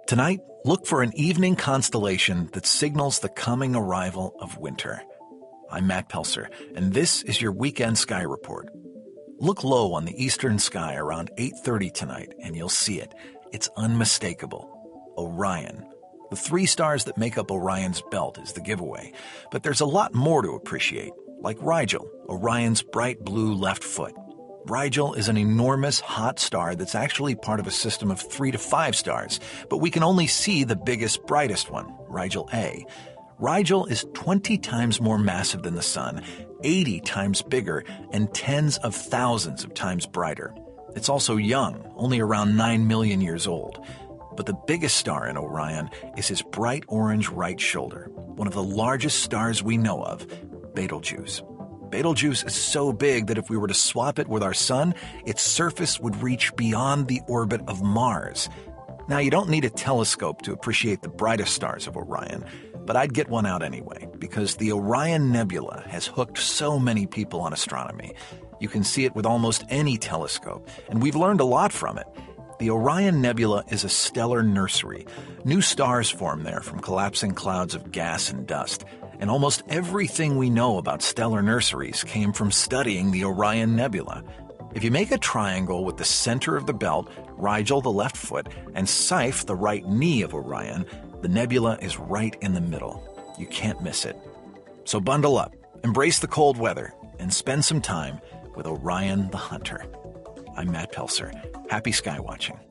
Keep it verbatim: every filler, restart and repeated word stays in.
Tonight, look for an evening constellation that signals the coming arrival of winter. I'm Matt Pelser, and this is your Weekend Sky Report. Look low on the eastern sky around eight thirty tonight, and you'll see it. It's unmistakable. Orion. The three stars that make up Orion's belt is the giveaway, but there's a lot more to appreciate, like Rigel, Orion's bright blue left foot. Rigel is an enormous hot star that's actually part of a system of three to five stars, but we can only see the biggest, brightest one, Rigel A. Rigel is twenty times more massive than the Sun, eighty times bigger, and tens of thousands of times brighter. It's also young, only around nine million years old. But the biggest star in Orion is his bright orange right shoulder, one of the largest stars we know of, Betelgeuse. Betelgeuse is so big that if we were to swap it with our Sun, its surface would reach beyond the orbit of Mars. Now, you don't need a telescope to appreciate the brightest stars of Orion, but I'd get one out anyway, because the Orion Nebula has hooked so many people on astronomy. You can see it with almost any telescope, and we've learned a lot from it. The Orion Nebula is a stellar nursery. New stars form there from collapsing clouds of gas and dust. And almost everything we know about stellar nurseries came from studying the Orion Nebula. If you make a triangle with the center of the belt, Rigel the left foot, and Siph the right knee of Orion, the nebula is right in the middle. You can't miss it. So bundle up, embrace the cold weather, and spend some time with Orion the Hunter. I'm Matt Pelser. Happy sky watching.